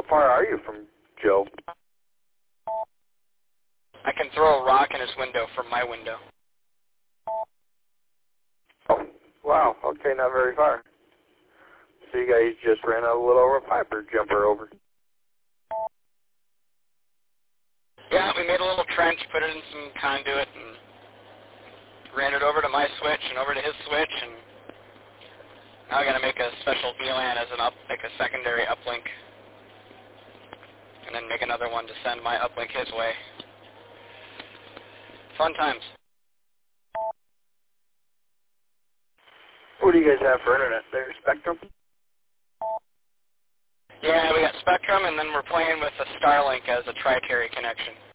far are you from Joe? I can throw a rock in his window from my window. Oh, wow. Okay, not very far. So you guys just ran a little fiber jumper over. Yeah, we made a little trench, put it in some conduit, and ran it over to my switch and over to his switch, and now I got to make a special VLAN as like a secondary uplink, and then make another one to send my uplink his way. Fun times. What do you guys have for internet there, Spectrum? Yeah, we got Spectrum, and then we're playing with a Starlink as a tri-carry connection.